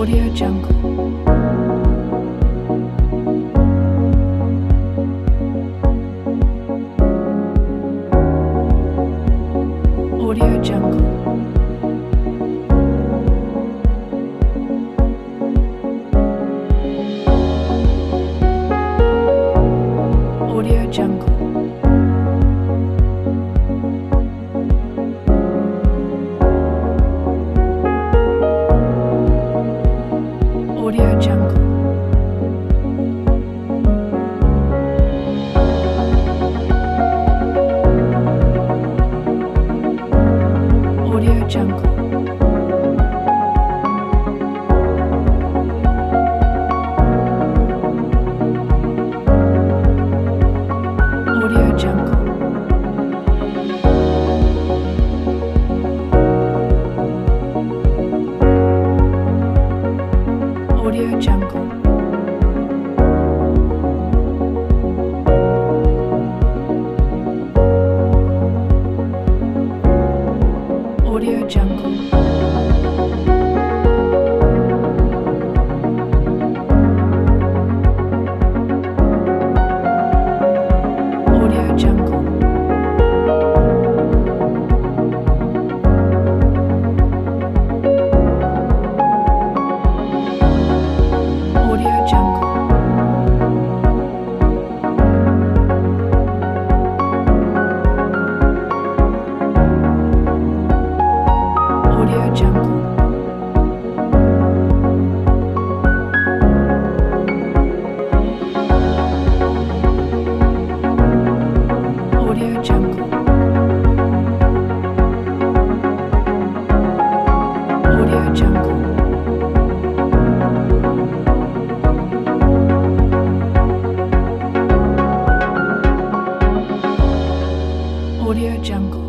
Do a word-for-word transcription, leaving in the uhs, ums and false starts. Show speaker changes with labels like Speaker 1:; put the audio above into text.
Speaker 1: Audio Jungle. Audio Jungle. Audio Jungle. Audio Jungle. Audio Jungle. Audio Jungle. Audio Jungle. Audio Jungle. Audio Jungle. Audio Jungle. Audio Jungle. Audio Jungle. Audio Jungle. Audio Jungle.